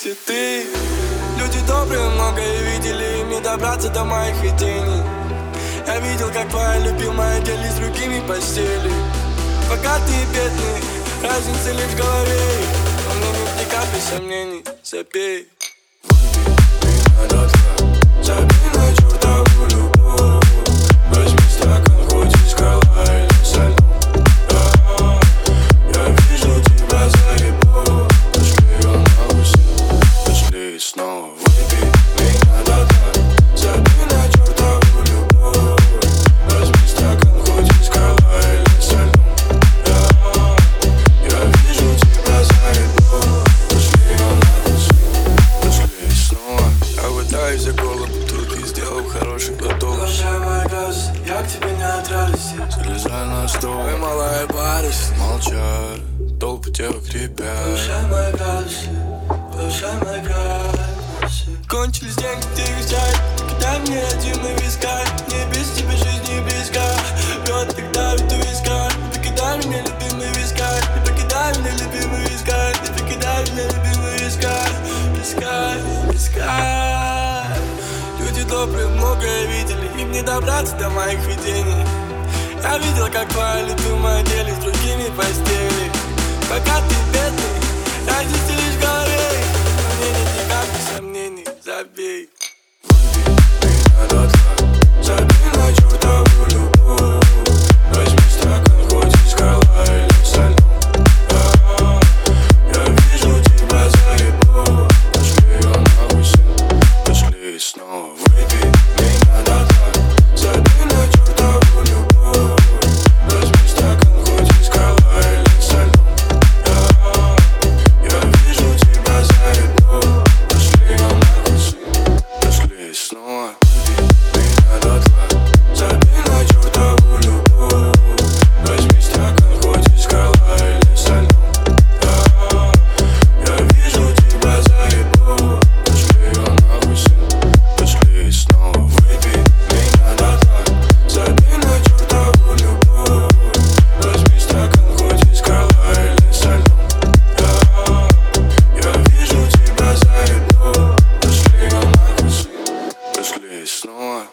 и ты. Люди добрые многое видели, им не добраться до моих видений. Я видел, как твоя любимая делись с другими постели. Богатый и бедный, разница лишь в голове. Но мне нет ни капли сомнений, забей. Выпей меня до дна, забей на чертову любовь. Возьми стакан, хоть из скала или со льдом. Я вижу тебя за ребро. Пошли он на усил, пошли снова. Выпей меня до дна, забей на чертову любовь. Возьми стакан, хоть из скала или со льдом. Я вижу тебя за ребро. Пошли он на усил, пошли снова. Я хватаюсь за голову, тут сделал хороший глоток. Глажай мой глаз, я к тебе не от радости. Залезай на стол, ой, малая барышня. Молчат, толпы девок ребят. Повышай мои градусы, повышай мои градусы. Кончились деньги, ты визжай. Кидай мне один и вискай. Мне без тебя жизнь не близка. Лед так давит у виска. Не покидай меня, любимый вискай. Не покидай меня, любимый вискай. Не покидай меня, любимый вискай. Вискай, вискай. Люди добрые многое видели, им не добраться до моих видений. Я видел, как твоя любимая делись с другими постели. Пока ты бедный, разница